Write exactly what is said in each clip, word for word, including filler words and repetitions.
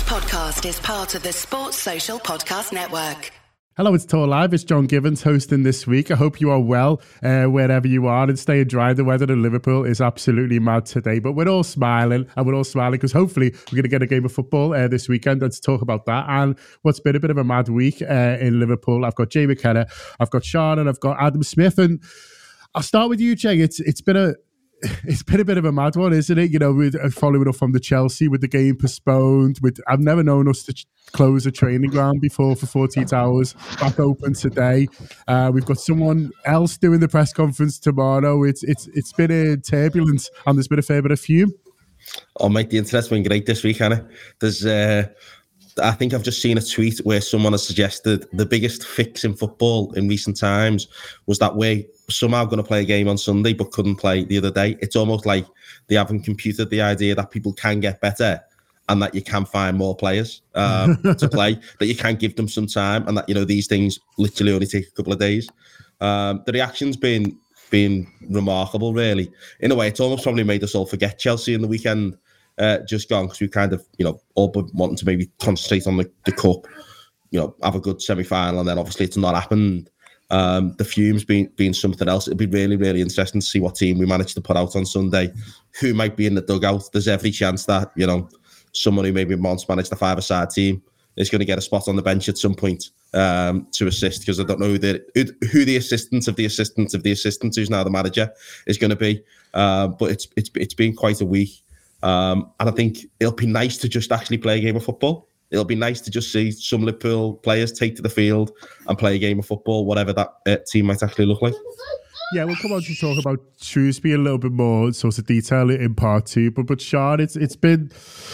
podcast is part of the Sports Social Podcast Network. Hello, it's Tour Live. It's John Givens hosting this week. I hope you are well uh, wherever you are and staying dry. The weather in Liverpool is absolutely mad today, but we're all smiling and we're all smiling because hopefully we're going to get a game of football uh, this weekend. Let's talk about that and what's been a bit of a mad week uh, in Liverpool. I've got Jay McKenna, I've got Sean, and I've got Adam Smith. And I'll start with you, Jay. It's it's been a It's been a bit of a mad one, isn't it? You know, with following up from the Chelsea with the game postponed. With I've never known us to ch- close a training ground before for forty-eight hours. Back open today. Uh, we've got someone else doing the press conference tomorrow. It's it's it's been a turbulence, and there's been a fair bit of fume. Oh, mate, the internet's been great this week, Hannah. There's, uh, I think I've just seen a tweet where someone has suggested the biggest fix in football in recent times was that we're somehow going to play a game on Sunday but couldn't play the other day. It's almost like they haven't computed the idea that people can get better and that you can find more players um, to play, that you can give them some time, and that, you know, these things literally only take a couple of days. Um, the reaction's been been remarkable, really. In a way, it's almost probably made us all forget Chelsea in the weekend. Uh, just gone because we kind of, you know, all but wanting to maybe concentrate on the, the cup, you know, have a good semi-final, and then obviously it's not happened. Um, the fumes being being something else. It'll be really, really interesting to see what team we manage to put out on Sunday, who might be in the dugout. There's every chance that, you know, someone who maybe once managed the five-a-side team is going to get a spot on the bench at some point um, to assist, because I don't know who the, who, who the assistant of the assistant of the assistant, who's now the manager, is going to be. Uh, but it's it's it's been quite a week. Um, and I think it'll be nice to just actually play a game of football. It'll be nice to just see some Liverpool players take to the field and play a game of football, whatever that uh, team might actually look like. Yeah, we'll come on to talk about Shrewsbury a little bit more sort of detail in part two. But, but Sean, it's it's been...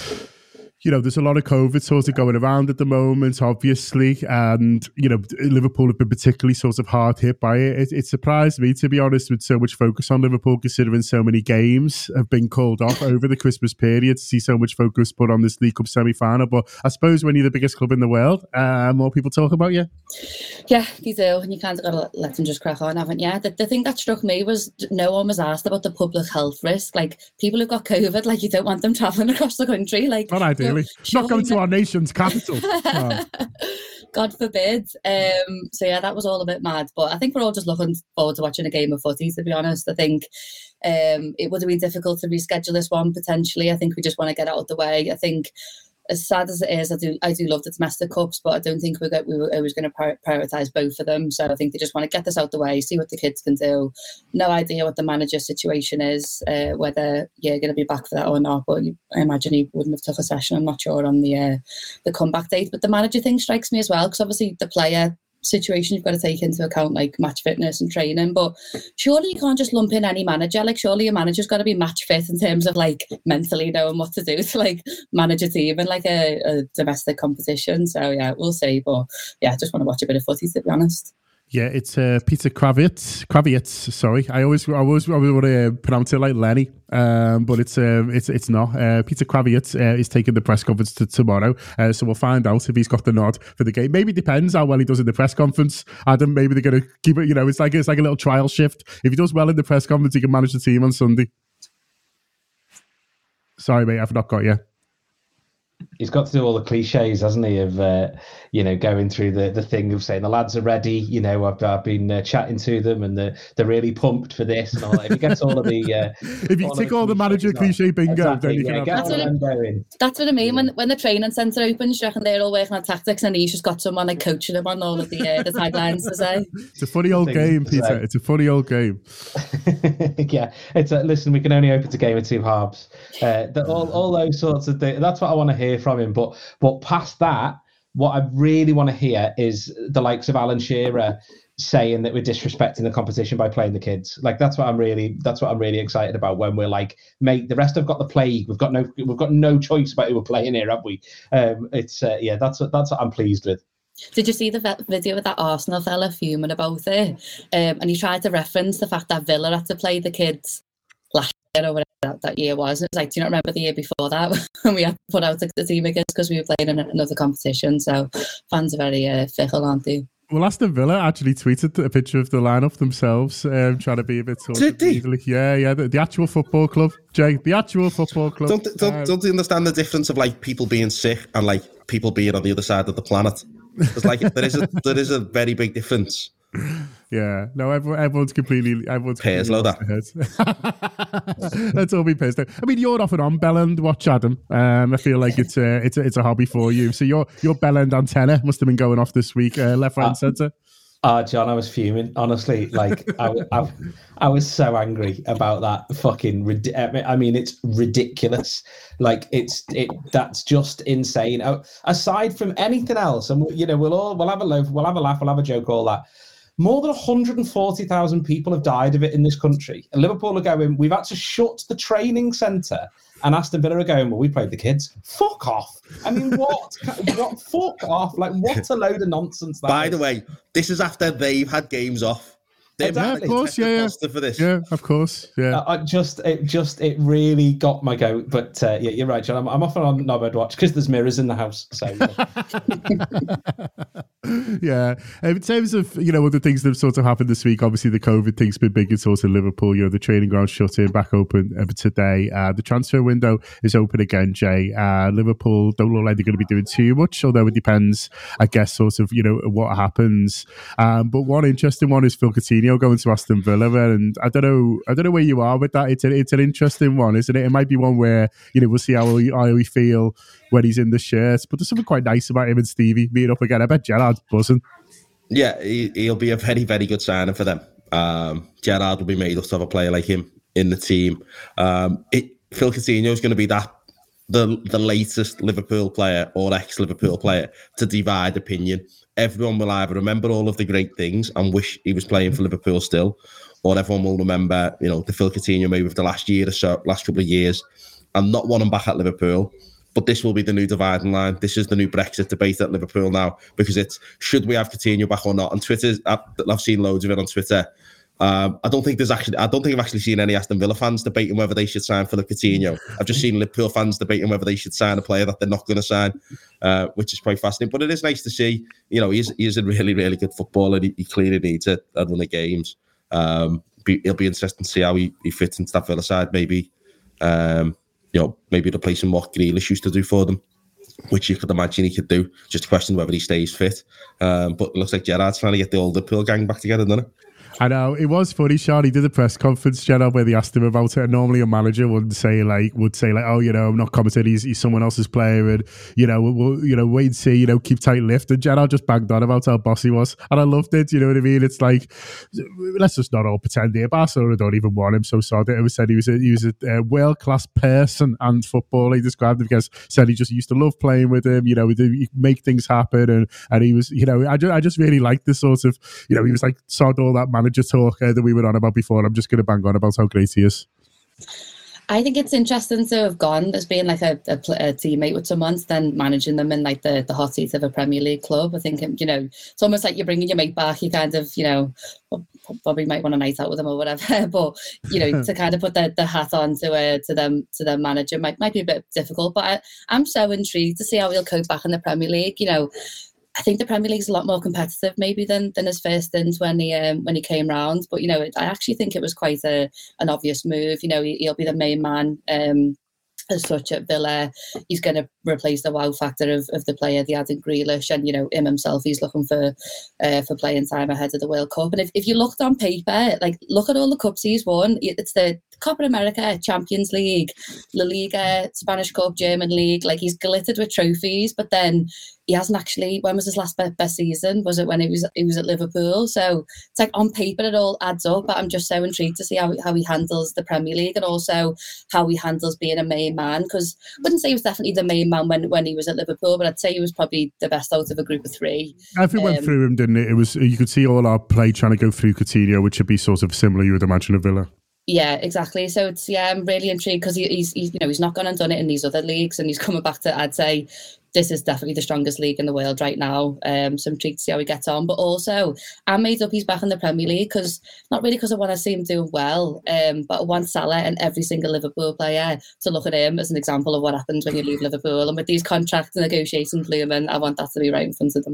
You know, there's a lot of COVID sort of going around at the moment, obviously, and, you know, Liverpool have been particularly sort of hard hit by it. It, it surprised me, to be honest, with so much focus on Liverpool, considering so many games have been called off over the Christmas period, to see so much focus put on this League Cup semi-final. But I suppose when you're the biggest club in the world, uh, more people talk about you. Yeah, you do, and you kind of got to let them just crack on, haven't you? The, the thing that struck me was no one was asked about the public health risk. Like, people who've got COVID, like, you don't want them travelling across the country. Like, not ideally. Not going to our nation's capital. Oh. God forbid. Um, so yeah, that was all a bit mad. But I think we're all just looking forward to watching a game of footy, to be honest. I think um, it would have been difficult to reschedule this one, potentially. I think we just want to get out of the way. I think, as sad as it is, I do I do love the domestic cups, but I don't think we're, we were always going to prioritise both of them. So I think they just want to get this out the way, see what the kids can do. No idea what the manager situation is, uh, whether you're going to be back for that or not. But I imagine he wouldn't have took a session. I'm not sure on the uh, the comeback date. But the manager thing strikes me as well, because obviously the player situation you've got to take into account, like match fitness and training, but surely you can't just lump in any manager. Like, surely your manager's got to be match fit in terms of like mentally knowing what to do to like manage a team in like a, a domestic competition. So yeah, we'll see. But yeah, I just want to watch a bit of footy, to be honest. Yeah, it's uh, Peter Krawietz. Krawietz, sorry. I always, I always, I always want to pronounce it like Lenny, um, but it's, um, it's, it's not. Uh, Peter Krawietz uh, is taking the press conference to tomorrow, uh, so we'll find out if he's got the nod for the game. Maybe it depends how well he does in the press conference. Adam, maybe they're going to keep it. You know, it's like it's like a little trial shift. If he does well in the press conference, he can manage the team on Sunday. Sorry, mate, I've not got you. He's got to do all the cliches, hasn't he, of, uh, you know, going through the, the thing of saying the lads are ready, you know, I've, I've been uh, chatting to them and they're, they're really pumped for this and all that. If he gets all of the... Uh, if you tick all, all the manager cliche bingo, exactly, then you yeah, can have... That's what, it, that's what I mean. When when the training centre opens, you reckon they're all working on tactics and he's just got someone like coaching him on all of the, uh, the taglines to say. It's a funny old game, Peter. Say. It's a funny old game. Yeah. It's a, listen, we can only open to game of two halves. Uh, the, all, all those sorts of things. That's what I want to hear from him. But But past that, what I really want to hear is the likes of Alan Shearer saying that we're disrespecting the competition by playing the kids. Like, that's what I'm really, that's what I'm really excited about. When we're like, mate, the rest have got the plague. We've got no, we've got no choice about who we're playing here, have we? Um, it's uh, yeah, that's what that's what I'm pleased with. Did you see the video with that Arsenal fella fuming about it? Um, and he tried to reference the fact that Villa had to play the kids last year or whatever that, that year was. It was like, do you not remember the year before that when we had to put out the team against because we were playing in another competition? So fans are very uh, fickle, aren't they? Well, Aston Villa actually tweeted a picture of the lineup themselves, um, trying to be a bit sort Did of they? easily. Yeah, yeah, the, the actual football club, Jay, the actual football club. Don't don't, Um, don't you understand the difference of like people being sick and like people being on the other side of the planet? It's like there is a there is a very big difference. Yeah, no, everyone, everyone's completely, everyone's Pairs completely load lost their heads. Let's all be pissed. I mean, you're off and on Bellend. Watch Adam. Um, I feel like it's a, it's a, it's a hobby for you. So your your Bellend antenna must have been going off this week, uh, left, right, and centre. Ah, uh, John, I was fuming. Honestly, like I, I, I was so angry about that fucking. I mean, it's ridiculous. Like it's it. That's just insane. Aside from anything else, and you know, we'll all we'll have a loaf, we'll have a laugh, we'll have a joke, all that. More than one hundred forty thousand people have died of it in this country. And Liverpool are going, we've had to shut the training centre. And Aston Villa are going, well, we played the kids. Fuck off. I mean, what? what? Fuck off. Like, what a load of nonsense that By is. the way, this is after they've had games off. They've Yeah, of course, yeah, yeah. for this. Yeah, of course, yeah. Uh, I just, it just, it really got my goat. But uh, yeah, you're right, John. I'm, I'm often on Knobhead Watch because there's mirrors in the house. So. Yeah. In terms of, you know, other things that have sort of happened this week, obviously the COVID thing's been big in sort of Liverpool. You know, the training ground shut in, back open uh, today. Uh, the transfer window is open again, Jay. Uh, Liverpool don't look like they're going to be doing too much, although it depends, I guess, sort of, you know, what happens. Um, but one interesting one is Phil Coutinho going to Aston Villa, and I don't know, I don't know where you are with that. It's a, it's an interesting one, isn't it? It might be one where, you know, we'll see how we, how we feel when he's in the shirt. But there's something quite nice about him and Stevie meeting up again. I bet Gerrard's buzzing. Yeah, he, he'll be a very, very good signing for them. Um, Gerrard will be made up to have a player like him in the team. Um, it, Phil Coutinho is going to be that the the latest Liverpool player or ex-Liverpool player to divide opinion. Everyone will either remember all of the great things and wish he was playing for Liverpool still, or everyone will remember, you know, the Phil Coutinho maybe of the last year or so, last couple of years, and not want him back at Liverpool. But this will be the new dividing line. This is the new Brexit debate at Liverpool now, because it's, should we have Coutinho back or not? And Twitter, I've, I've seen loads of it on Twitter. Um, I don't think there's actually, I don't think I've actually seen any Aston Villa fans debating whether they should sign Philip Coutinho. I've just seen Liverpool fans debating whether they should sign a player that they're not going to sign, uh, which is quite fascinating. But it is nice to see, you know, he's he's a really, really good footballer. He, he clearly needs a, a run of games. Um, be, it'll be interesting to see how he, he fits into that Villa side. Maybe, um, you know, maybe replacing what Grealish used to do for them, which you could imagine he could do. Just a question whether he stays fit. Um, but it looks like Gerrard's trying to get the old Liverpool gang back together, doesn't it? I know, it was funny, Sean. He did a press conference, Gerrard, where they asked him about it. And normally a manager would say like, would say like, oh, you know, I'm not commenting. He's, he's someone else's player, and you know, we'll, we'll you know, wait and see. You know, keep tight lift. And Gerrard just banged on about how boss he was, and I loved it. You know what I mean? It's like, let's just not all pretend here. Barcelona don't even want him. So sorry. It was said he was a, he was a uh, world class person and footballer. He described him because said he just used to love playing with him. You know, he'd make things happen, and and he was, you know, I just I just really liked this sort of, you know, he was like sod all that manager talk uh, that we were on about before. I'm just going to bang on about how great he is. I think it's interesting to have gone as being like a, a, a teammate with someone, then managing them in like the, the hot seat of a Premier League club. I think, you know, it's almost like you're bringing your mate back. You kind of, you know, probably might want a night out with them or whatever. But, you know, to kind of put the, the hat on to uh, to them to their manager might, might be a bit difficult. But I, I'm so intrigued to see how he'll cope back in the Premier League. You know, I think the Premier League is a lot more competitive maybe than than his first stint when he um, when he came round. But you know, it, I actually think it was quite a an obvious move. You know, he, he'll be the main man um, as such at Villa. He's going to replace the wow factor of, of the player they had in Grealish, and you know, him himself, he's looking for uh, for playing time ahead of the World Cup. And if, if you looked on paper, like look at all the cups he's won. It's the Copa America, Champions League, La Liga, Spanish Cup, German League. Like he's glittered with trophies, but then he hasn't actually. When was his last best season? Was it when he was he was at Liverpool? So it's like on paper it all adds up. But I'm just so intrigued to see how how he handles the Premier League and also how he handles being a main man. Because I wouldn't say he was definitely the main man when, when he was at Liverpool, but I'd say he was probably the best out of a group of three. Everyone um, went through him, didn't it? It was, you could see all our play trying to go through Coutinho, which would be sort of similar, you would imagine, at Villa. Yeah, exactly. So it's yeah, I'm really intrigued because he, he's, he's you know he's not gone and done it in these other leagues, and he's coming back to, I'd say, this is definitely the strongest league in the world right now. Um, so I'm intrigued to see how he gets on. But also, I'm made up he's back in the Premier League because not really because I want to see him doing well, um, but I want Salah and every single Liverpool player to look at him as an example of what happens when you leave Liverpool. And with these contract negotiations looming, I want that to be right in front of them.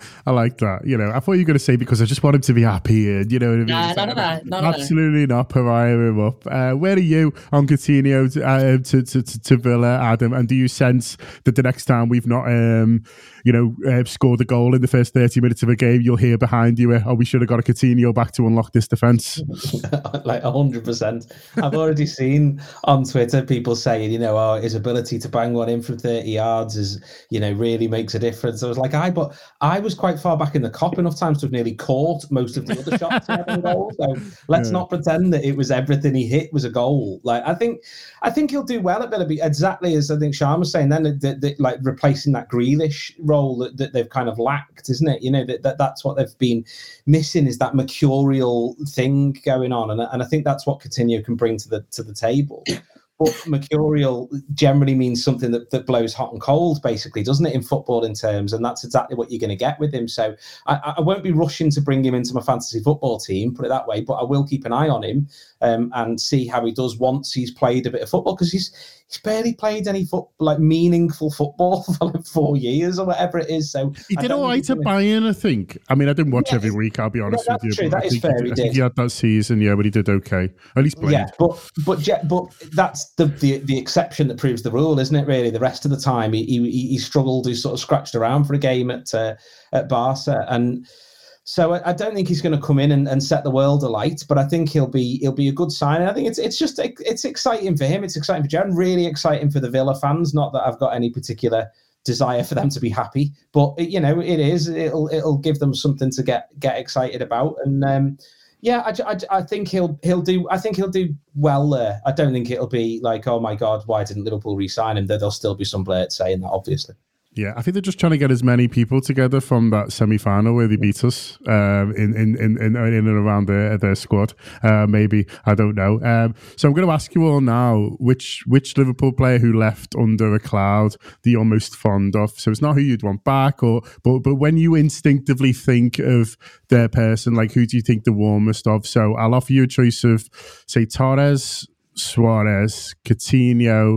I like that. You know, I thought you were going to say because I just want him to be happy. And, you know what I mean? Nah, It's none like, of that. None absolutely not. Pariah him up. Uh, where are you on Coutinho to, uh, to, to, to, to Villa, Adam? And do you sense that the next time we've not, um, you know, uh, scored a goal in the first thirty minutes of a game, you'll hear behind you, uh, oh, we should have got a Coutinho back to unlock this defence? Like one hundred percent. I've already seen on Twitter people saying, you know, oh, his ability to bang one in from thirty yards is, you know, really makes a difference. I was like, I, but I was quite far back in the cop enough times to have nearly caught most of the other shots he had in goal. So let's yeah. not pretend that it was everything he hit was a goal. Like, I think, I think he'll do well at Villa, exactly as I think Sean was saying then, that, that, like replacing that Grealish role that, that they've kind of lacked, isn't it? You know, that, that that's what they've been missing, is that mercurial thing going on. And, and I think that's what Coutinho can bring to the to the table. But mercurial generally means something that, that blows hot and cold, basically, doesn't it, in football in terms? And that's exactly what you're going to get with him. So I, I won't be rushing to bring him into my fantasy football team, put it that way, but I will keep an eye on him um, and see how he does once he's played a bit of football, because he's he's barely played any foot, like meaningful football for like four years or whatever it is. So he did all right at Bayern, I think. I mean, I didn't watch yeah, every week, I'll be honest yeah, with you. True. That I is think fair. He, he I did. think he had that season, yeah, but he did okay. At least played. Yeah, but but but that's the, the the exception that proves the rule, isn't it? Really, the rest of the time he he, he struggled. He sort of scratched around for a game at uh, at Barca, and so I, I don't think he's going to come in and, and set the world alight. But I think he'll be he'll be a good sign. And I think it's it's just it's exciting for him. It's exciting for Jared. Really exciting for the Villa fans. Not that I've got any particular desire for them to be happy, but you know it is. It'll it'll give them something to get get excited about. And um, yeah, I, I, I think he'll he'll do. I think he'll do well there. I don't think it'll be like, oh my God, why didn't Liverpool re-sign him? There, there'll still be some blurt saying that, obviously. Yeah, I think they're just trying to get as many people together from that semi-final where they beat us um, in, in, in, in, in and around their, their squad. Uh, maybe, I don't know. Um, so I'm going to ask you all now, which which Liverpool player who left under a cloud that you're most fond of? So it's not who you'd want back, or but but when you instinctively think of their person, like who do you think the warmest of? So I'll offer you a choice of, say, Torres, Suarez, Coutinho,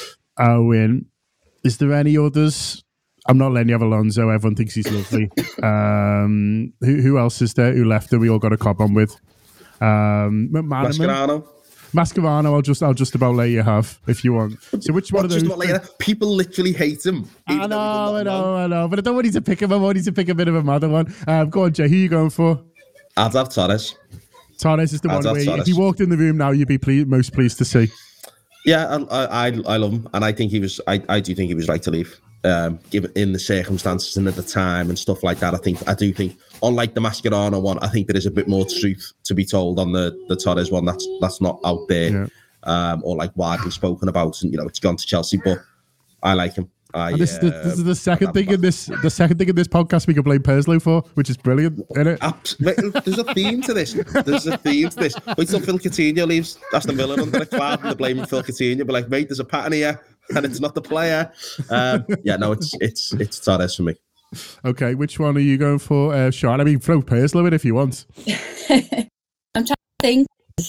Owen. Is there any others? I'm not letting you have Alonso. Everyone thinks he's lovely. Um, who, who else is there who left that we all got a cob on with? Um, Mascherano. Mascherano, I'll just, I'll just about let you have if you want. So which one what, of those? Like, people literally hate him. I know, I know, I know. But I don't want you to pick him. I want you to pick a bit of a mother one. Um, go on, Jay. Who are you going for? I'd have Torres. Torres is the I'd one where Torres. If you walked in the room now, you'd be pleased, most pleased to see. Yeah, I, I I love him, and I think he was. I, I do think he was right to leave, um, given in the circumstances and at the time and stuff like that. I think I do think, unlike the Mascherano one, I think there is a bit more truth to be told on the the Torres one. That's that's not out there, yeah. um, or like widely spoken about, and you know it's gone to Chelsea. But I like him. I, this, is the, this is the second thing in this the second thing in this podcast we can blame Perslow for, which is brilliant, isn't it? Absolutely. There's a theme to this. There's a theme to this. Wait till Phil Coutinho leaves Aston Villa under a cloud and they're blaming Phil Coutinho. But like, mate, there's a pattern here, and it's not the player. Um, yeah, no, it's it's it's Torres for me. Okay, which one are you going for, uh, Sean? I mean, throw Perslow in if you want. I'm trying to think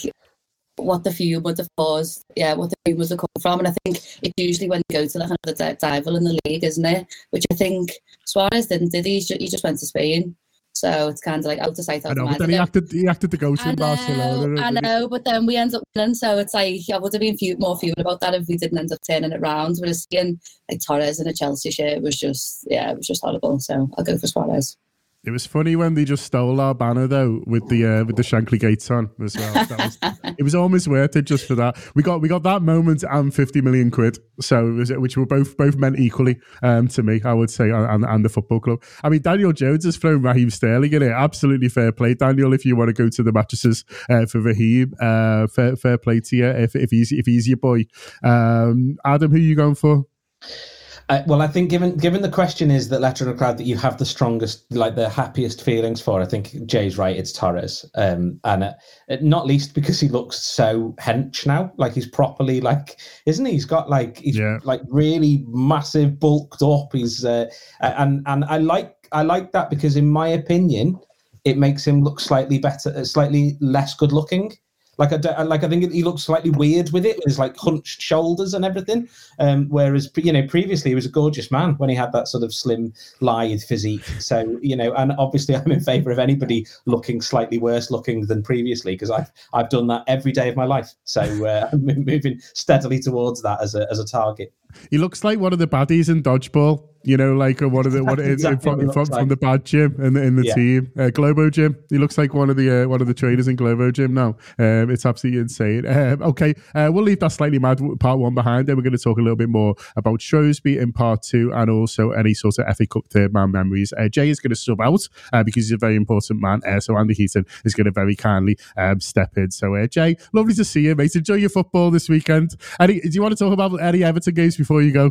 what the few would have caused, yeah, what the few would have come from. And I think it's usually when you go to like another rival in the league, isn't it? Which I think Suarez didn't, did he? He just went to Spain. So it's kind of like out of sight, out of mind. I know, but then he acted, he acted to go to I know, Barcelona. I know, but then we end up winning. So it's like, I would have been few, more fuming about that if we didn't end up turning it around. But seeing like Torres in a Chelsea shirt was just, yeah, it was just horrible. So I'll go for Suarez. It was funny when they just stole our banner though with the uh, with the Shankly Gates on as well. That was, it was almost worth it just for that. We got we got that moment and fifty million quid. So it was, which were both both meant equally um, to me, I would say, and, and the football club. I mean, Daniel Jones has thrown Raheem Sterling in it. Absolutely fair play, Daniel. If you want to go to the mattresses uh, for Raheem, uh, fair fair play to you. If if he's if he's your boy, um, Adam, who are you going for? Uh, well, I think given given the question is that letter in a crowd that you have the strongest, like the happiest feelings for, I think Jay's right. It's Torres, um, and uh, not least because he looks so hench now. Like he's properly like, isn't he? He's got like he's yeah. like really massive, bulked up. He's uh, and and I like I like that because in my opinion, it makes him look slightly better, slightly less good looking. Like I don't, like I think he looks slightly weird with it, with his like hunched shoulders and everything. Um, whereas you know previously he was a gorgeous man when he had that sort of slim, lithe physique. So you know, and obviously I'm in favour of anybody looking slightly worse looking than previously, because I've I've done that every day of my life. So uh, I'm moving steadily towards that as a as a target. He looks like one of the baddies in Dodgeball. You know, like one of the what exactly in, in, from, from, like. from the bad gym in the in the yeah. team, uh, Globo Gym. He looks like one of the uh, one of the trainers in Globo Gym now. Um, it's absolutely insane. Um, okay, uh, we'll leave that slightly mad part one behind. Then we're going to talk a little bit more about Shrewsbury in part two, and also any sort of F A Cup third man memories. Uh, Jay is going to sub out uh, because he's a very important man. Uh, so Andy Heaton is going to very kindly um, step in. So uh, Jay, lovely to see you, mate. Enjoy your football this weekend. Any, do you want to talk about any Everton games before you go?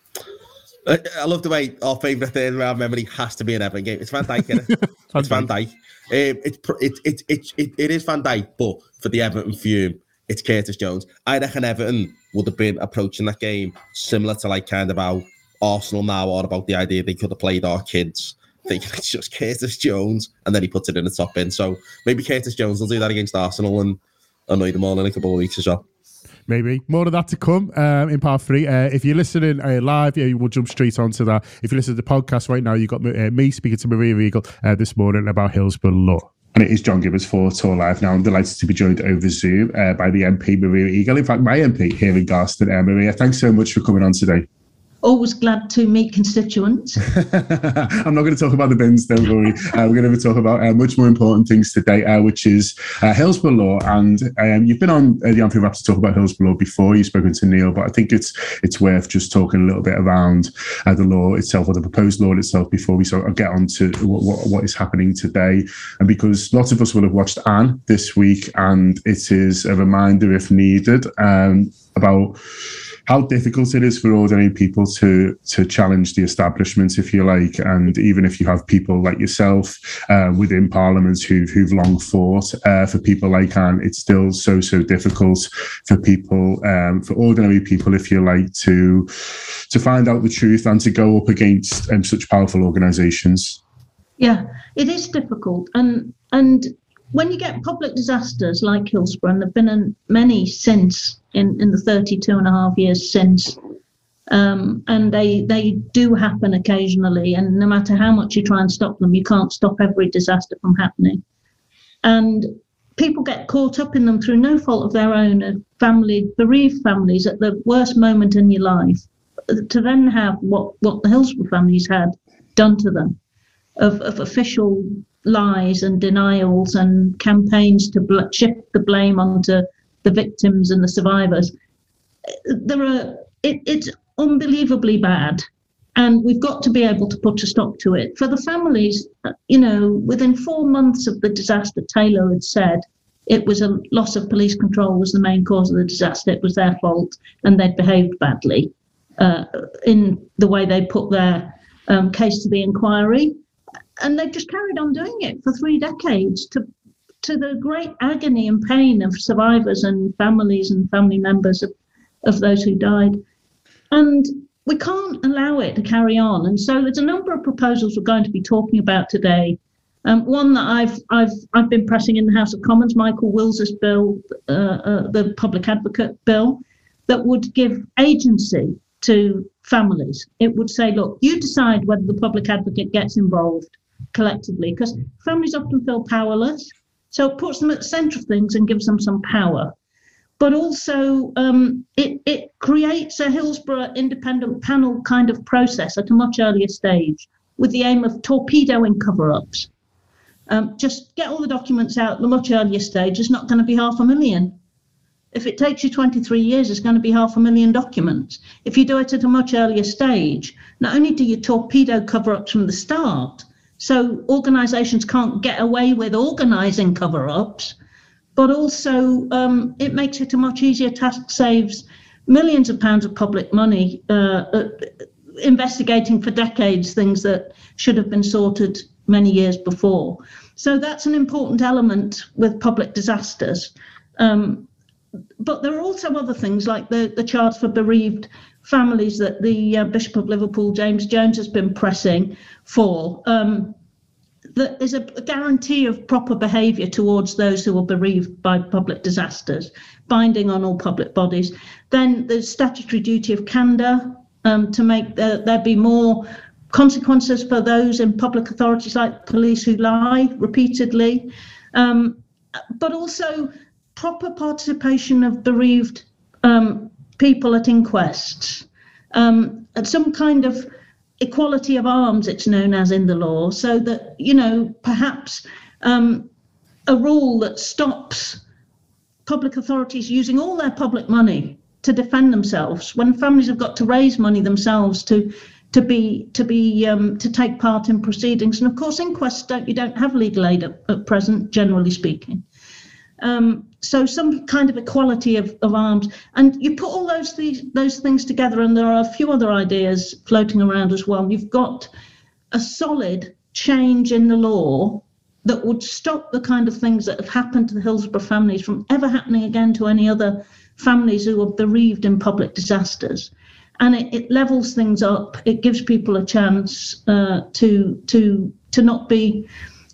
I love the way our favourite third round memory has to be an Everton game. It's Van Dijk, isn't it? It's Van Dijk. Um, it's it, it, it, it, it is Van Dijk, but for the Everton fume, it's Curtis Jones. I reckon Everton would have been approaching that game similar to like kind of how Arsenal now are about the idea they could have played our kids, thinking it's just Curtis Jones, and then he puts it in the top bin. So maybe Curtis Jones will do that against Arsenal and annoy them all in a couple of weeks as well. Maybe. More of that to come um, in part three. Uh, if you're listening uh, live, yeah, we'll jump straight onto that. If you listen to the podcast right now, you've got uh, me speaking to Maria Regal uh, this morning about Hillsborough Law. And it is John Gibbons for Tour Live now. I'm delighted to be joined over Zoom uh, by the M P, Maria Eagle. In fact, my M P here in Garston. Uh, Maria, thanks so much for coming on today. Always glad to meet constituents. I'm not going to talk about the bins, don't worry. Uh, we're going to talk about uh, much more important things today, uh, which is uh, Hillsborough Law. And um, you've been on uh, the Anfield Wrap to talk about Hillsborough Law before. You've spoken to Neil, but I think it's it's worth just talking a little bit around uh, the law itself, or the proposed law itself, before we sort of get on to what, what, what is happening today. And because lots of us will have watched Anne this week, and it is a reminder, if needed, um, about how difficult it is for ordinary people to to challenge the establishment, if you like, and even if you have people like yourself uh, within Parliament who've, who've long fought uh, for people like Anne, it's still so, so difficult for people, um, for ordinary people, if you like, to to find out the truth and to go up against um, such powerful organisations. Yeah, it is difficult. And and when you get public disasters like Hillsborough, and there have been many since, in, in the thirty-two and a half years since, um, and they they do happen occasionally, and no matter how much you try and stop them, you can't stop every disaster from happening. And people get caught up in them through no fault of their own, uh, family, bereaved families at the worst moment in your life, to then have what, what the Hillsborough families had done to them, of, of official lies and denials and campaigns to bl- shift the blame onto the victims and the survivors. There are it, it's unbelievably bad, and we've got to be able to put a stop to it. For the families, you know, within four months of the disaster, Taylor had said it was a loss of police control was the main cause of the disaster. It was their fault, and they'd behaved badly uh, in the way they put their um, case to the inquiry. And they've just carried on doing it for three decades to to the great agony and pain of survivors and families and family members of, of those who died. And we can't allow it to carry on. And so there's a number of proposals we're going to be talking about today. Um, one that I've I've I've been pressing in the House of Commons, Michael Wills's bill, uh, uh, the Public Advocate bill, that would give agency to families. It would say, look, you decide whether the Public Advocate gets involved collectively, because families often feel powerless. So it puts them at the centre of things and gives them some power. But also um, it, it creates a Hillsborough independent panel kind of process at a much earlier stage with the aim of torpedoing cover-ups. Um, just get all the documents out at a much earlier stage. It's not going to be half a million. If it takes you twenty-three years, it's going to be half a million documents. If you do it at a much earlier stage, not only do you torpedo cover-ups from the start, so organisations can't get away with organising cover-ups, but also um, it makes it a much easier task, saves millions of pounds of public money uh, uh, investigating for decades things that should have been sorted many years before. So that's an important element with public disasters. Um, but there are also other things like the, the charge for bereaved families that the uh, Bishop of Liverpool, James Jones, has been pressing for. Um, that is a guarantee of proper behaviour towards those who are bereaved by public disasters, binding on all public bodies. Then the statutory duty of candour, um, to make the, there be more consequences for those in public authorities like police who lie repeatedly, um, but also proper participation of bereaved um, people at inquests, um, at some kind of equality of arms, it's known as in the law, so that, you know, perhaps um, a rule that stops public authorities using all their public money to defend themselves when families have got to raise money themselves to to be to be um, to take part in proceedings. And of course, inquests don't you don't have legal aid at, at present, generally speaking. Um, so some kind of equality of, of arms, and you put all those these, those things together, and there are a few other ideas floating around as well. You've got a solid change in the law that would stop the kind of things that have happened to the Hillsborough families from ever happening again to any other families who are bereaved in public disasters. And it, it levels things up. It gives people a chance uh, to to to not be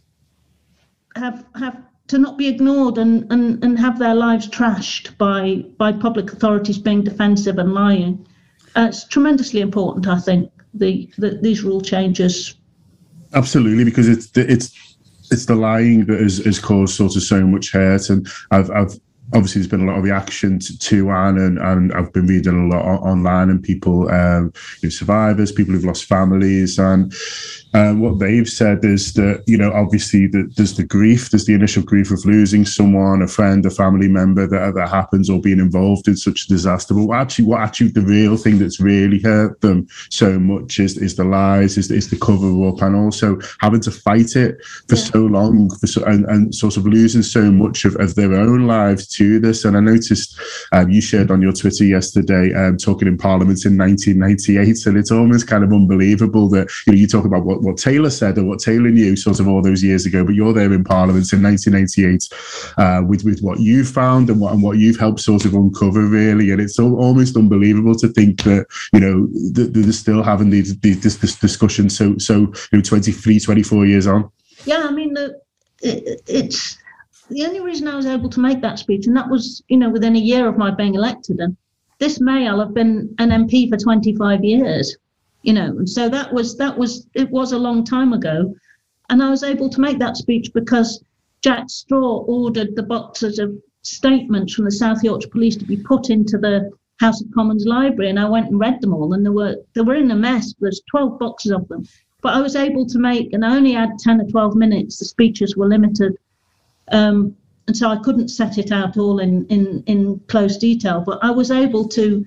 have have. to not be ignored and, and, and have their lives trashed by by public authorities being defensive and lying. Uh, it's tremendously important, I think, the, the these rule changes. Absolutely, because it's the, it's it's the lying that has, has caused sort of so much hurt, and I've I've obviously there's been a lot of reaction to, to Anne, and, and I've been reading a lot on, online, and people, um, you know, survivors, people who've lost families, and um, what they've said is that, you know, obviously the, there's the grief, there's the initial grief of losing someone, a friend, a family member that that happens, or being involved in such a disaster. But what actually, what actually the real thing that's really hurt them so much is is the lies, is, is the cover up, and also having to fight it for yeah. so long, for so, and, and sort of losing so much of, of their own lives to this. And I noticed um, you shared on your Twitter yesterday um, talking in Parliament in nineteen ninety-eight, and it's almost kind of unbelievable that, you know, you talk about what, what Taylor said or what Taylor knew sort of all those years ago, but you're there in Parliament in nineteen ninety-eight uh, with, with what you found and what, and what you've helped sort of uncover, really. And it's all, almost unbelievable to think that, you know, that they're still having these, these, this, this discussion so, so you know, twenty-three, twenty-four years on. Yeah, I mean, the, it, it's the only reason I was able to make that speech, and that was, you know, within a year of my being elected. And this May, I'll have been an M P for twenty-five years, you know, and so that was, that was, it was a long time ago. And I was able to make that speech because Jack Straw ordered the boxes of statements from the South Yorkshire Police to be put into the House of Commons library, and I went and read them all, and they were, they were in a mess. There's twelve boxes of them. But I was able to make, and I only had ten or twelve minutes, the speeches were limited. Um, and so I couldn't set it out all in, in, in close detail, but I was able to,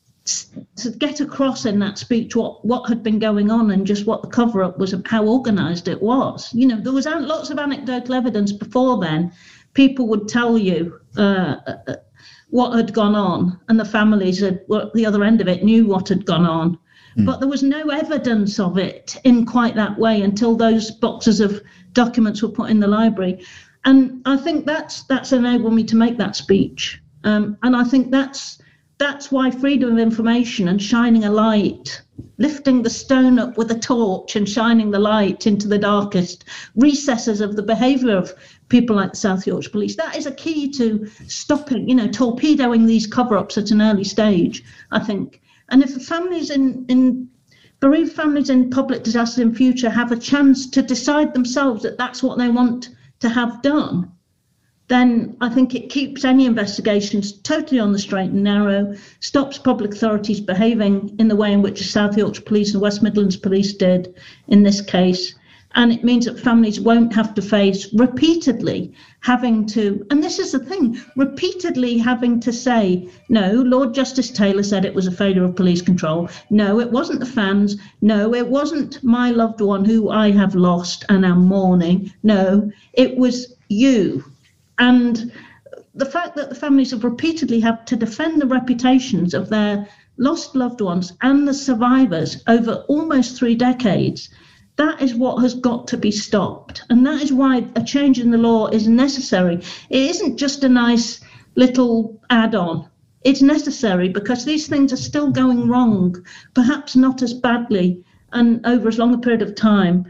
to get across in that speech what, what had been going on and just what the cover-up was, how organised it was. You know, there was lots of anecdotal evidence before then. People would tell you uh, what had gone on, and the families at the other end of it knew what had gone on. Mm. But there was no evidence of it in quite that way until those boxes of documents were put in the library. And I think that's that's enabled me to make that speech. Um, and I think that's that's why freedom of information and shining a light, lifting the stone up with a torch and shining the light into the darkest recesses of the behaviour of people like the South Yorkshire Police, that is a key to stopping, you know, torpedoing these cover-ups at an early stage, I think. And if the families in, in bereaved families in public disasters in future have a chance to decide themselves that that's what they want to have done, then I think it keeps any investigations totally on the straight and narrow, stops public authorities behaving in the way in which the South Yorkshire Police and West Midlands Police did in this case. And it means that families won't have to face repeatedly having to, and this is the thing, repeatedly having to say, no, Lord Justice Taylor said it was a failure of police control. No, it wasn't the fans. No, it wasn't my loved one who I have lost and am mourning. No, it was you. And the fact that the families have repeatedly had to defend the reputations of their lost loved ones and the survivors over almost three decades, that is what has got to be stopped. And that is why a change in the law is necessary. It isn't just a nice little add-on. It's necessary because these things are still going wrong, perhaps not as badly and over as long a period of time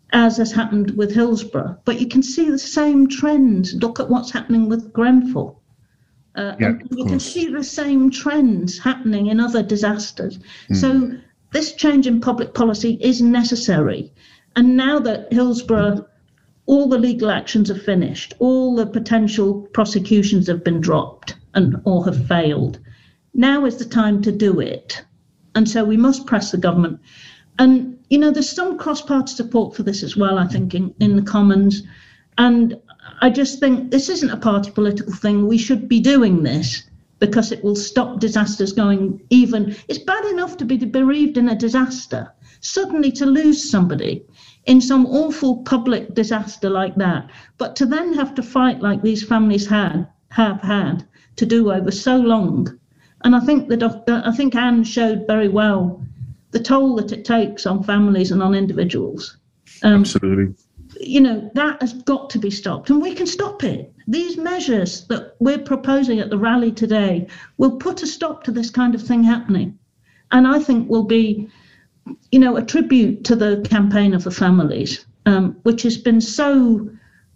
as has happened with Hillsborough. But you can see the same trends. Look at what's happening with Grenfell. Uh, yeah, and you can see the same trends happening in other disasters. Mm. So this change in public policy is necessary. And now that Hillsborough, all the legal actions are finished, all the potential prosecutions have been dropped and or have failed, now is the time to do it. And so we must press the government. And, you know, there's some cross-party support for this as well, I think, in, in the Commons. And I just think this isn't a party political thing. We should be doing this because it will stop disasters going even. It's bad enough to be bereaved in a disaster. Suddenly to lose somebody in some awful public disaster like that, but to then have to fight like these families had have had to do over so long. And I think the doctor, I think Anne showed very well the toll that it takes on families and on individuals. Um, Absolutely. You know, that has got to be stopped, and we can stop it. These measures that we're proposing at the rally today will put a stop to this kind of thing happening. And I think will be, you know, a tribute to the campaign of the families, um, which has been so,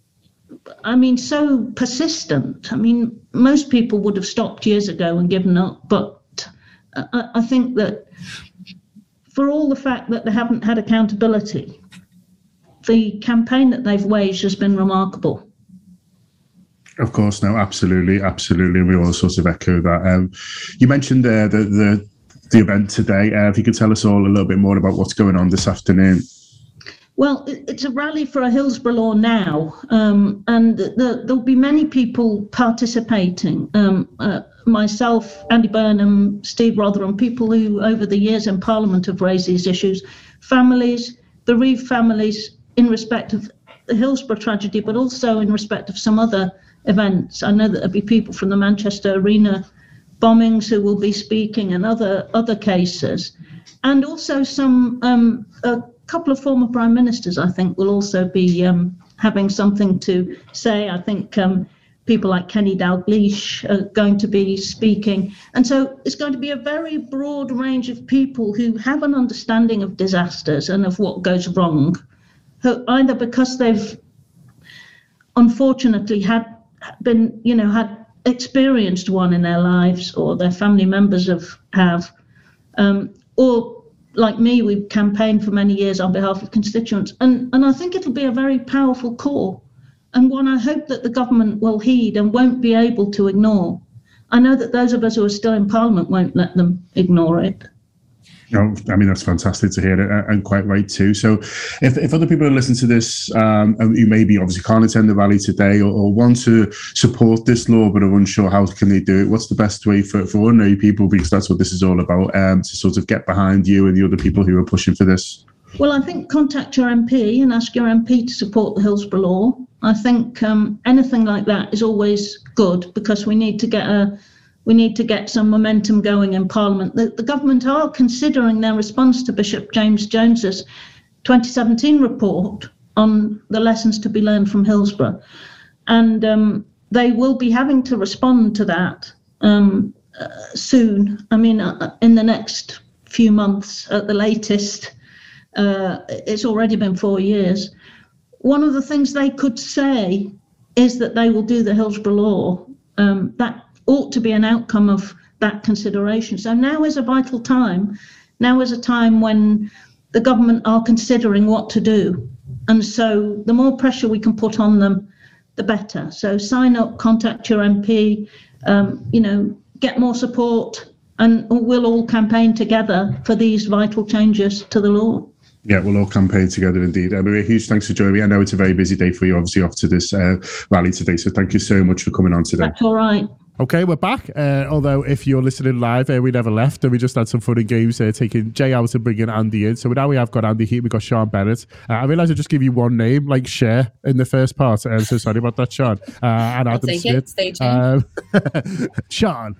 I mean, so persistent. I mean, most people would have stopped years ago and given up, but I, I think that for all the fact that they haven't had accountability, the campaign that they've waged has been remarkable. Of course, no, absolutely, absolutely. We all sort of echo that. Um, you mentioned uh, the, the the event today. Uh, if you could tell us all a little bit more about what's going on this afternoon. Well, it's a rally for a Hillsborough law now, um, and the, there'll be many people participating. Um, uh, myself, Andy Burnham, Steve Rotherham, people who over the years in Parliament have raised these issues, families, bereaved families in respect of the Hillsborough tragedy, but also in respect of some other events. I know that there'll be people from the Manchester Arena bombings who will be speaking and other other cases, and also some um, a couple of former prime ministers, I think, will also be um, having something to say. I think um, people like Kenny Dalglish are going to be speaking, and so it's going to be a very broad range of people who have an understanding of disasters and of what goes wrong, who either because they've unfortunately had been, you know, had experienced one in their lives, or their family members have have, um, or like me, we've campaigned for many years on behalf of constituents, and and I think it'll be a very powerful call, and one I hope that the government will heed and won't be able to ignore. I know that those of us who are still in Parliament won't let them ignore it. No, I mean, that's fantastic to hear, and quite right too. So if, if other people listen to this, um, who maybe obviously can't attend the rally today, or, or want to support this law but are unsure how can they do it, what's the best way for, for ordinary people, because that's what this is all about, um, to sort of get behind you and the other people who are pushing for this? Well, I think contact your M P and ask your M P to support the Hillsborough law. I think um, anything like that is always good, because we need to get a We need to get some momentum going in Parliament. The, the government are considering their response to Bishop James Jones's twenty seventeen report on the lessons to be learned from Hillsborough. And um, they will be having to respond to that um, uh, soon. I mean, uh, in the next few months at the latest. Uh, it's already been four years. One of the things they could say is that they will do the Hillsborough law. Um, that ought to be an outcome of that consideration. So now is a vital time. Now is a time when the government are considering what to do. And so the more pressure we can put on them, the better. So sign up, contact your M P, um, you know, get more support, and we'll all campaign together for these vital changes to the law. Yeah, we'll all campaign together indeed. Um, a huge thanks for joining me. I know it's a very busy day for you, obviously, off to this uh, rally today. So thank you so much for coming on today. That's all right. Okay, we're back. Uh, although if you're listening live, uh, we never left, and we just had some fun and games uh, taking Jay out and bringing Andy in. So now we have got Andy here. We've got Sean Bennett. Uh, I realised I just give you one name, like Cher, in the first part. I'm uh, so sorry about that, Sean. Uh, and I'll Adam take Smith. it. Stay tuned. Um, Sean.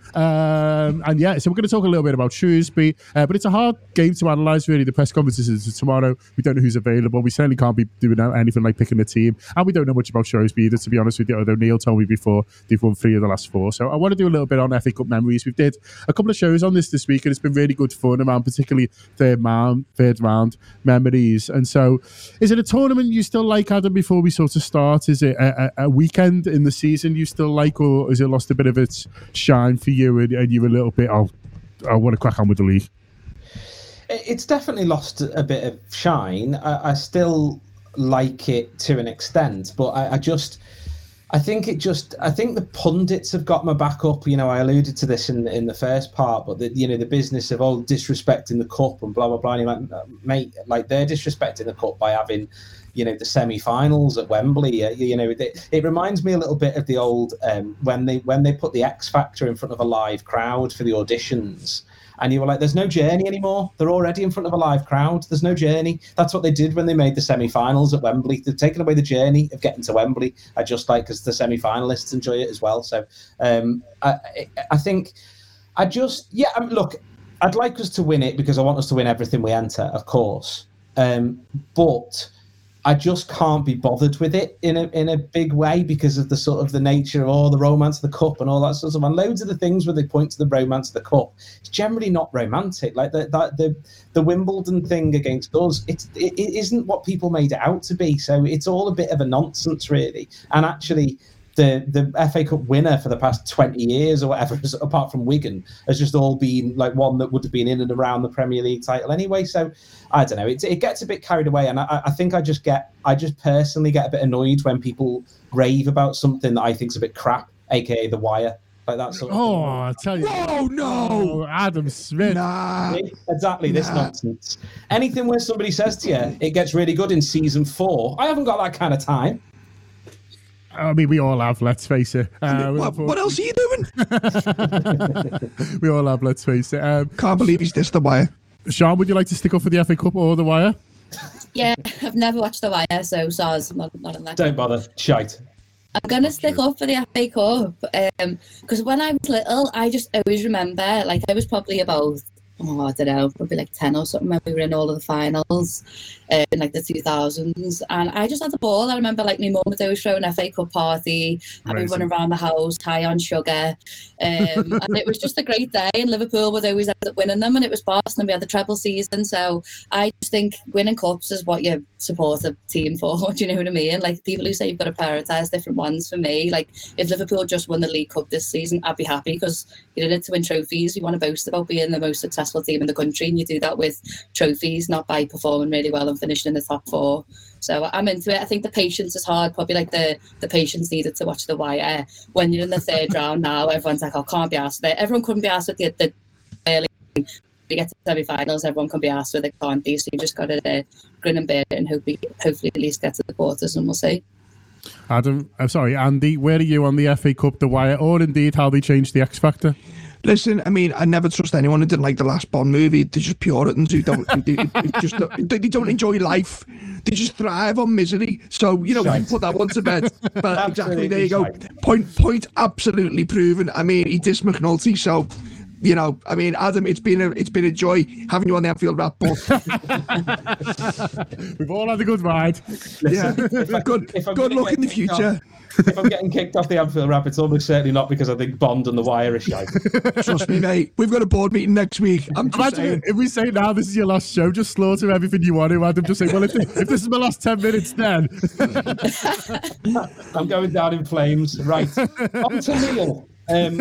Um, and yeah, so we're going to talk a little bit about Shrewsbury, uh, but it's a hard game to analyse, really. The press conferences is tomorrow. We don't know who's available. We certainly can't be doing anything like picking a team. And we don't know much about Shrewsbury either, to be honest with you, although Neil told me before they've won three of the last four. So So I want to do a little bit on F A Cup memories. We've did a couple of shows on this this week, and it's been really good fun around particularly third round, third round memories. And so, is it a tournament you still like, Adam, before we sort of start? Is it a, a, a weekend in the season you still like, or has it lost a bit of its shine for you and, and you're a little bit, oh, I want to crack on with the league? It's definitely lost a bit of shine. I, I still like it to an extent, but I, I just... I think it just. I think the pundits have got my back up. You know, I alluded to this in in the first part, but the you know the business of all disrespecting the cup and blah blah blah. And you're like, mate, like they're disrespecting the cup by having, you know, the semi-finals at Wembley. Uh, you know, it, it reminds me a little bit of the old um, when they when they put the X Factor in front of a live crowd for the auditions. And you were like, there's no journey anymore. They're already in front of a live crowd. There's no journey. That's what they did when they made the semi-finals at Wembley. They've taken away the journey of getting to Wembley. I just like because the semi-finalists enjoy it as well. So um, I, I think I just, yeah, I mean, look, I'd like us to win it because I want us to win everything we enter, of course. Um, but I just can't be bothered with it in a in a big way because of the sort of the nature of all the romance of the cup and all that sort of stuff. And loads of the things where they point to the romance of the cup, it's generally not romantic. Like the the the, the Wimbledon thing against us, it's it, it isn't what people made it out to be. So it's all a bit of a nonsense, really. And actually, the the F A Cup winner for the past twenty years or whatever, apart from Wigan, has just all been like one that would have been in and around the Premier League title anyway. So I don't know, it, it gets a bit carried away, and I, I think I just get, I just personally get a bit annoyed when people rave about something that I think's a bit crap, aka The Wire. Like that sort of oh, thing. I tell you. Oh, no. Oh, Adam Smith. Nah. Exactly, this Nah. nonsense. Anything where somebody says to you, it gets really good in season four, I haven't got that kind of time. I mean, we all have, let's face it. Uh, what, what else are you doing? we all have, let's face it. Um, Can't believe he's dissed The Wire. Sean, would you like to stick up for the F A Cup or The Wire? Yeah, I've never watched The Wire, so Sars, I'm not, not in that. Don't bother, shite. I'm going to stick up for the F A Cup because um, when I was little, I just always remember, like I was probably about, oh, I don't know, probably like ten or something when we were in all of the finals uh, in like the two thousands. And I just had the ball. I remember like my mum would always throw an F A Cup party and we running around the house high on sugar. Um, and it was just a great day. And Liverpool would always end up winning them. And it was Boston and we had the treble season. So I just think winning cups is what you support a team for. Do you know what I mean? Like people who say you've got to prioritise different ones, for me, like if Liverpool just won the League Cup this season, I'd be happy because you did it to win trophies. You want to boast about being the most successful team in the country, and you do that with trophies, not by performing really well and finishing in the top four. So I'm into it. I think the patience is hard, probably like the the patience needed to watch The Wire. When you're in the third round now, everyone's like, oh, can't be asked with it. Everyone couldn't be asked with the, the early. You get to semi-finals, everyone can be asked with it, can't they? So you just got to uh, grin and bear it and hope we, hopefully at least get to the quarters, and we'll see. Adam, I'm sorry, Andy, where are you on the F A Cup, The Wire, or indeed how they changed the X Factor? Listen, I mean, I never trust anyone who didn't like the last Bond movie. They're just Puritans who don't, they, they just they don't enjoy life. They just thrive on misery. So, you know, we can put that one to bed. But exactly, there you go. Point, point absolutely proven. I mean, he dissed McNulty, so... You know, I mean, Adam, it's been a it's been a joy having you on the Anfield Wrap. But we've all had a good ride. Listen, yeah, if I, good if I'm good luck in the future. Off, if I'm getting kicked off the Anfield Wrap, it's almost certainly not because I think Bond and The Wire are shite. Trust me, mate. We've got a board meeting next week. I'm just Imagine saying. if we say now this is your last show, just slaughter everything you want to. Adam, just say, well, if, if this is my last ten minutes, then I'm going down in flames. Right, on to Neil. Um,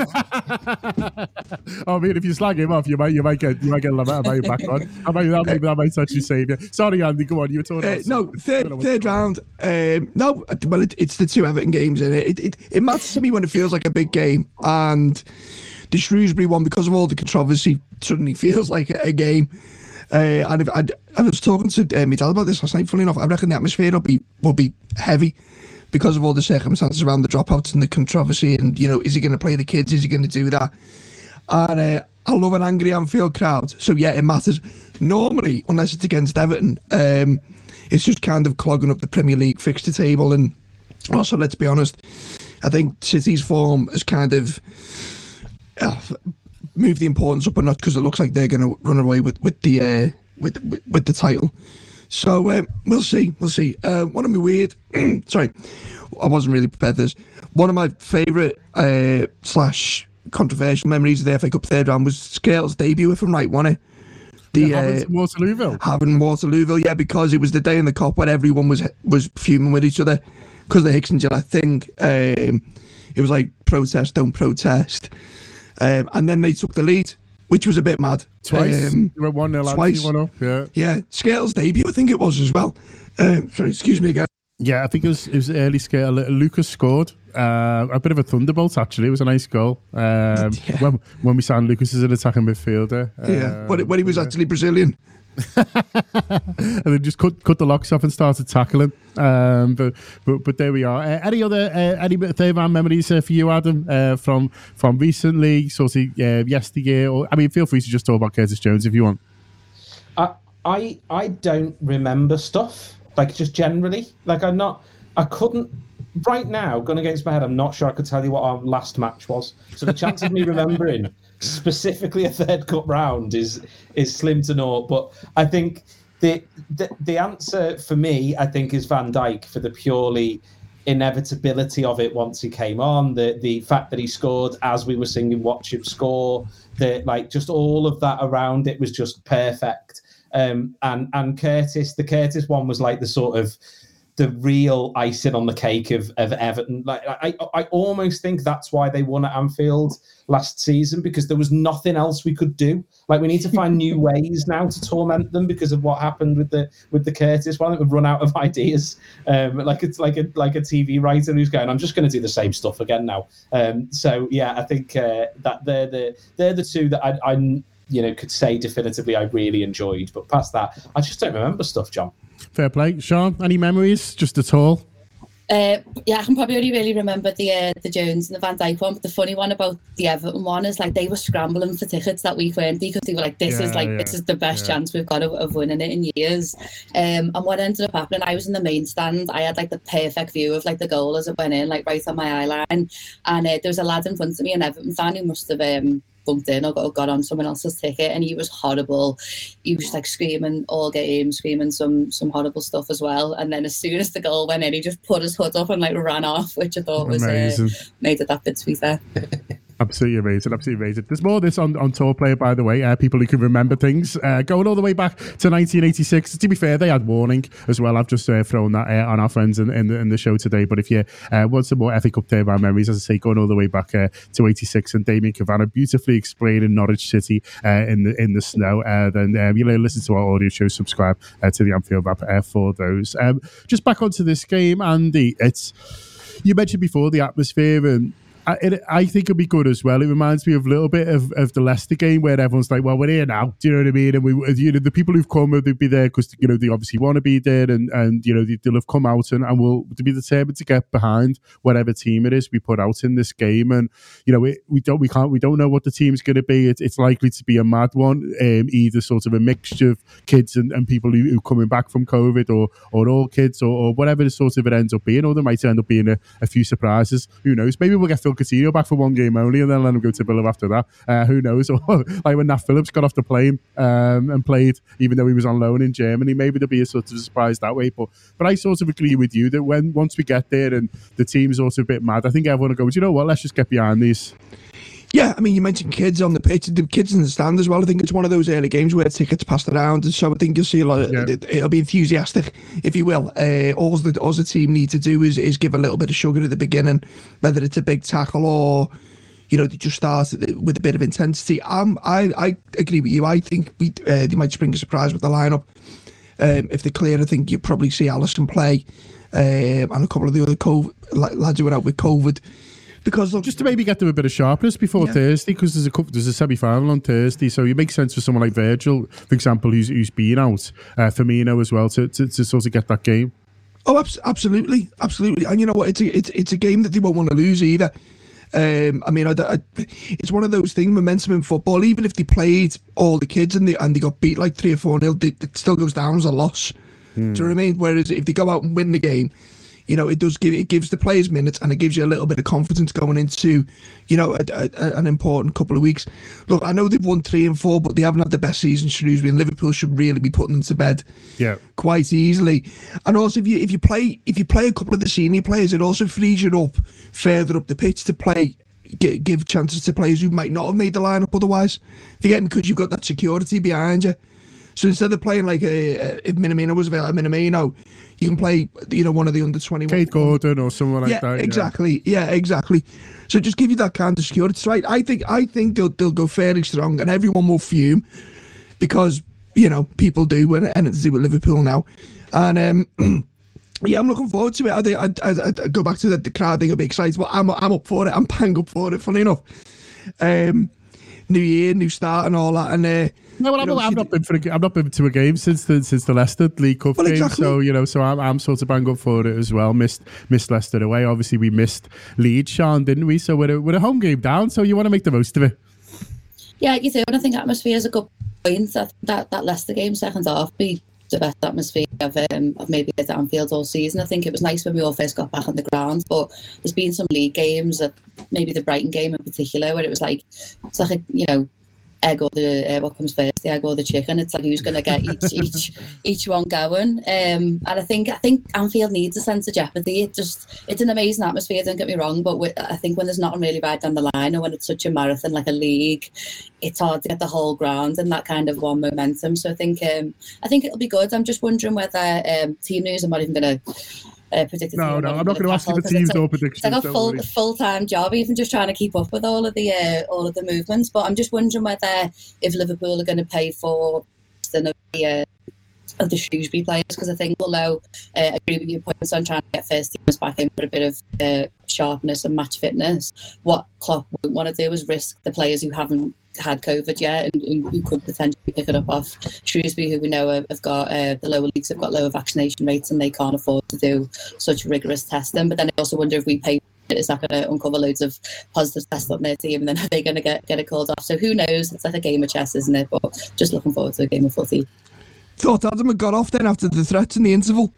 I mean, if you slag him off, you might, you might get, you might get Lametta back on. I might, that, might, that might actually save you. Sorry, Andy. Go on. You were talking. Uh, about no, third third round. Um, no, well, it, it's the two Everton games in it. It, it. it matters to me when it feels like a big game, and the Shrewsbury one, because of all the controversy, suddenly feels like a, a game. Uh, and if I, I was talking to uh, my dad about this last night. Funny enough, I reckon the atmosphere will be will be heavy, because of all the circumstances around the dropouts and the controversy, and, you know, is he going to play the kids? Is he going to do that? And uh, I love an angry Anfield crowd. So, yeah, it matters. Normally, unless it's against Everton, um, it's just kind of clogging up the Premier League fixture table. And also, let's be honest, I think City's form has kind of uh, moved the importance up a notch, because it looks like they're going to run away with, with, the, uh, with, with, with the title. So um, we'll see, we'll see. Uh, what am I weird? Sorry. I wasn't really prepared for this. One of my favourite uh, slash controversial memories of the F A Cup third round was Scales' debut, if I'm right, wasn't it? The yeah, uh, Waterlooville. Having Waterlooville, yeah, because it was the day in the Cup when everyone was was fuming with each other because of the Hicks and Gillett thing. Um, it was like protest, don't protest, um, and then they took the lead, which was a bit mad. Twice, um, you were one nil, twice. One up, yeah, yeah. Scales' debut, I think it was as well. Um, sorry, excuse me again. Yeah, I think it was it was early scale. Lucas scored uh, a bit of a thunderbolt. Actually, it was a nice goal. Um, yeah. When when we signed Lucas as an attacking midfielder. Yeah, uh, when, when he was yeah. actually Brazilian. And then just cut cut the locks off and started tackling. Um, but but but there we are. Uh, any other uh, any third round memories uh, for you, Adam, uh, from from recently, sort of uh, yesteryear? Or I mean, feel free to just talk about Curtis Jones if you want. I I I don't remember stuff. Like, just generally, like, I'm not, I couldn't, right now, going against my head, I'm not sure I could tell you what our last match was. So the chance of me remembering specifically a third cup round is is slim to naught. But I think the, the the answer for me, I think, is Van Dijk, for the purely inevitability of it once he came on, the the fact that he scored as we were singing Watch Him Score, the, like, just all of that around it was just perfect. Um, and and Curtis, the Curtis one was like the sort of the real icing on the cake of, of Everton. Like I, I almost think that's why they won at Anfield last season, because there was nothing else we could do. Like, we need to find new ways now to torment them because of what happened with the with the Curtis one. We've run out of ideas. Um, like it's like a like a T V writer who's going, I'm just going to do the same stuff again now. Um, so yeah, I think uh, that they're the they're the two that I. I you know, could say definitively I really enjoyed. But past that, I just don't remember stuff, John. Fair play. Sean, any memories, just at all? Uh, yeah, I can probably only really remember the uh, the Jones and the Van Dijk one. But the funny one about the Everton one is, like, they were scrambling for tickets that week, weren't they? Because they were like, this yeah, is like yeah. this is the best yeah. chance we've got of, of winning it in years. Um, and what ended up happening, I was in the main stand. I had like the perfect view of like the goal as it went in, like right on my eye line. And uh, there was a lad in front of me, an Everton fan, who must have um, bumped in or got, or got on someone else's ticket, and he was horrible. He was like screaming all game, screaming some some horrible stuff as well. And then as soon as the goal went in, he just put his hood up and like ran off, which I thought was uh, made it that bit sweeter. Absolutely amazing, absolutely amazing. There's more of this on, on Tour Player, by the way, uh, people who can remember things. Uh, going all the way back to nineteen eighty-six. To be fair, they had warning as well. I've just uh, thrown that uh, on our friends in, in, the, in the show today. But if you uh, want some more F A Cup third round memories, as I say, going all the way back uh, to eighty-six, and Damien Cavanagh beautifully explaining Norwich City uh, in the in the snow, uh, then um, you know, listen to our audio show, subscribe uh, to the Anfield app uh, for those. Um, just back onto this game, Andy. It's, you mentioned before the atmosphere, and I, it, I think it'll be good as well. It reminds me of a little bit of, of the Leicester game, where everyone's like, well, we're here now. Do you know what I mean? And we, you know, the people who've come, they'll be there because, you know, they obviously want to be there, and, and you know, they, they'll have come out and, and will to be determined to get behind whatever team it is we put out in this game. And, you know, it, we don't, we can't, we don't know what the team's going to be. It, it's likely to be a mad one, um, either sort of a mixture of kids and, and people who, who are coming back from COVID, or, or all kids, or, or whatever the sort of it ends up being. Or there might end up being a, a few surprises. Who knows? Maybe we'll get Phil Coutinho back for one game only, and then let him go to Villa after that. Uh, who knows? Or like when Nat Phillips got off the plane um, and played, even though he was on loan in Germany, maybe there'll be a sort of surprise that way. But but I sort of agree with you that when once we get there and the team's also a bit mad, I think everyone will go, you know what, let's just get behind these. Yeah, I mean, you mentioned kids on the pitch, the kids in the stand as well. I think it's one of those early games where tickets passed around, and so I think you'll see a lot of, yeah. it, it'll be enthusiastic, if you will. Uh, all the all the team need to do is is give a little bit of sugar at the beginning, whether it's a big tackle or, you know, they just start with a bit of intensity. Um, I, I agree with you. I think we uh, they might spring a surprise with the lineup. Um, if they're clear, I think you'll probably see Alisson play, um, and a couple of the other COVID, lads who were out with COVID. Because look, just to maybe get them a bit of sharpness before yeah. Thursday, because there's a couple, there's a semi-final on Thursday, so it makes sense for someone like Virgil, for example, who's who's been out, uh, Firmino as well, to, to to sort of get that game. Oh, abs- absolutely, absolutely, and you know what? It's a it's it's a game that they won't want to lose either. Um, I mean, I, I, it's one of those things. Momentum in football, even if they played all the kids and they and they got beat like three or four nil, it still goes down as a loss. Mm. Do you know what I mean? Whereas if they go out and win the game, you know, it does give it gives the players minutes, and it gives you a little bit of confidence going into, you know, a, a, a, an important couple of weeks. Look, I know they've won three and four, but they haven't had the best season. Shrewsbury and Liverpool should really be putting them to bed, yeah, quite easily. And also, if you if you play if you play a couple of the senior players, it also frees you up further up the pitch to play. Give, give chances to players who might not have made the lineup otherwise. If you get them, because you've got that security behind you. So instead of playing like a, a if Minamino was available, Minamino, you can play, you know, one of the under twenty-one. Kate Gordon or someone like yeah, that. Exactly. Yeah. yeah, exactly. So just give you that kind of security. So I, I think I think they'll they'll go fairly strong, and everyone will fume because, you know, people do when it anything to do with Liverpool now, and um. Yeah, I'm looking forward to it. I think I, I, I go back to the, the crowd thing. I'll be excited, but I'm I'm up for it. I'm bang up for it. Funny enough, um, new year, new start, and all that. And uh, no, well, I'm, know, I've not been for a, I've not been to a game since the since the Leicester League Cup well, game. Exactly. So you know, so I'm I'm sort of bang up for it as well. Missed missed Leicester away. Obviously, we missed Leeds, Sean, didn't we? So we're a, we're a home game down. So you want to make the most of it. Yeah, you do. And I think atmosphere is a good point. That that, that Leicester game second half be the best atmosphere I've, um, I've maybe at Anfield all season. I think it was nice when we all first got back on the ground, but there's been some league games, uh, maybe the Brighton game in particular, where it was like, it's like a, you know, egg or the, uh, what comes first, the egg or the chicken. It's like who's going to get each each each one going. Um, and I think I think Anfield needs a sense of jeopardy. It just, it's an amazing atmosphere, don't get me wrong, but with, I think when there's nothing really right down the line, or when it's such a marathon like a league, it's hard to get the whole ground and that kind of one momentum. So I think um, I think it'll be good. I'm just wondering whether um, team news, I'm not even going to Uh, predicted no, no, I'm not going to ask you for teams or predictions. It's like a full full time job, even just trying to keep up with all of the uh, all of the movements. But I'm just wondering whether if Liverpool are going to pay for the uh, of the Shrewsbury players, because I think although uh, I agree with your points on trying to get first teamers back in for a bit of uh, sharpness and match fitness, what Klopp wouldn't want to do is risk the players who haven't had COVID yet and, and who could potentially pick it up off Shrewsbury, who we know have, have got uh, the lower leagues have got lower vaccination rates and they can't afford to do such rigorous testing. But then I also wonder if we pay, is that going to uncover loads of positive tests on their team, and then are they going to get get it called off? So who knows? It's like a game of chess, isn't it? But just looking forward to a game of footy. Thought Adam had got off then after the threats in the interval.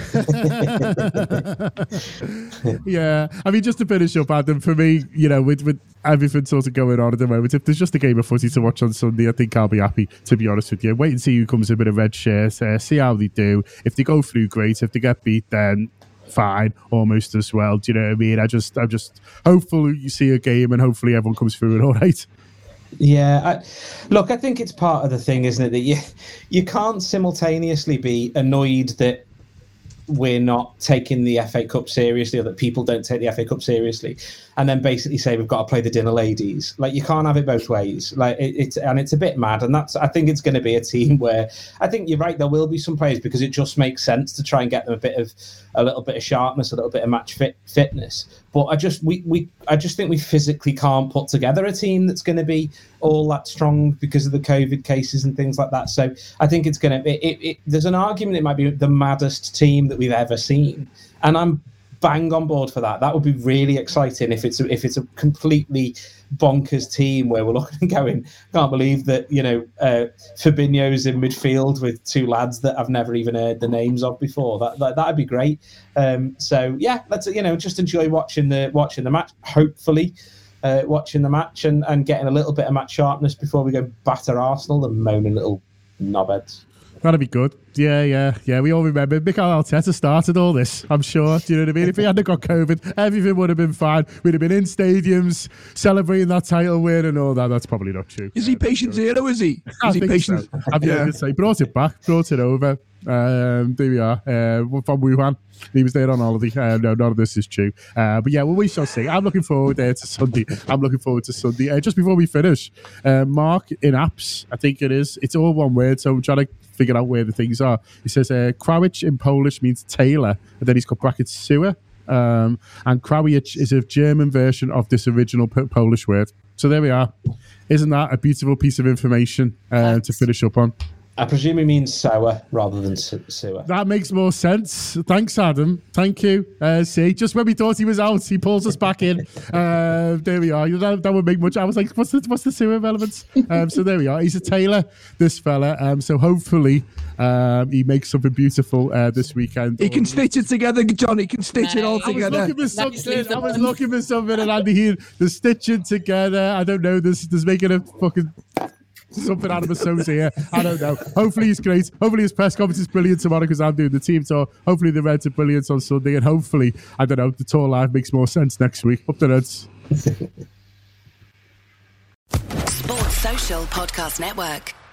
Yeah, I mean, just to finish up, Adam, for me, you know, with, with everything sort of going on at the moment, if there's just a game of footy to watch on Sunday, I think I'll be happy, to be honest with you. Wait and see who comes in with a red shirt, uh, see how they do. If they go through, great. If they get beat, then fine, almost as well. Do you know what I mean? I just, I'm just hopeful you see a game and hopefully everyone comes through it all right. Yeah, I, look, I think it's part of the thing, isn't it, that you you can't simultaneously be annoyed that we're not taking the F A Cup seriously, or that people don't take the F A Cup seriously, and then basically say we've got to play the dinner ladies. Like, you can't have it both ways. Like it, it's and it's a bit mad, and that's I think it's going to be a team where I think you're right. There will be some players because it just makes sense to try and get them a bit of a little bit of sharpness, a little bit of match fit fitness. But I just we we I just think we physically can't put together a team that's going to be all that strong because of the COVID cases and things like that. So I think it's going to. It, it, it, there's an argument it might be the maddest team that we've ever seen, and I'm bang on board for that. That would be really exciting if it's a, if it's a completely bonkers team where we're looking and going, can't believe that, you know, uh, Fabinho's in midfield with two lads that I've never even heard the names of before. That, that that'd be great. Um, so yeah, let's you know just enjoy watching the watching the match. Hopefully. Uh, watching the match and, and getting a little bit of match sharpness before we go batter Arsenal and moaning little knobheads. That'd be good. Yeah, yeah, yeah. We all remember Mikel Arteta started all this, I'm sure. Do you know what I mean? If he hadn't got COVID, everything would have been fine. We'd have been in stadiums celebrating that title win and all that. That's probably not true. Is he patient zero, is he? Is I he think patient? So. I've yeah. say brought it back, brought it over. Um, there we are. Uh, from Wuhan. He was there on holiday. Uh, no, none of this is true. Uh, but yeah, well, we shall see. I'm looking forward uh, to Sunday. I'm looking forward to Sunday. Uh, just before we finish, uh, Mark in apps, I think it is. It's all one word, so I'm trying to figure out where the things are. He says uh, Krawiec in Polish means tailor, and then he's got brackets sewer. Um, and Krawiec is a German version of this original p- Polish word. So there we are. Isn't that a beautiful piece of information uh, to finish up on? I presume he means sour rather than sewer. That makes more sense. Thanks, Adam. Thank you. Uh, see, just when we thought he was out, he pulls us back in. Uh, there we are. That, that would make much. I was like, what's the what's the sewer relevance? Um, so there we are. He's a tailor, this fella. Um, so hopefully um, he makes something beautiful uh, this weekend. He can stitch it together, John. He can stitch it all I was together. looking for something. I was looking for something, and Andy here, the stitching together. I don't know. There's there's making a fucking. Something out of a So's here. I don't know. Hopefully he's great. Hopefully his press conference is brilliant tomorrow because I'm doing the team tour. Hopefully the Reds are brilliant on Sunday. And hopefully, I don't know, the tour live makes more sense next week. Up the Reds. Sports Social Podcast Network.